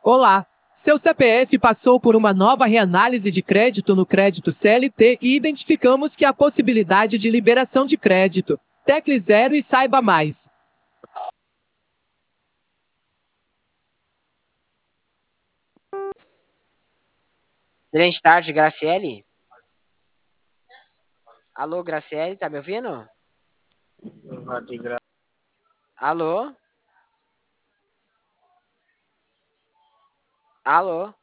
Olá! Seu CPF passou por uma nova reanálise de crédito no crédito CLT e identificamos que há possibilidade de liberação de crédito. Tecle 0 e saiba mais. Grande tarde, Graciele. Alô, Graciele, tá me ouvindo? Alô? Alô?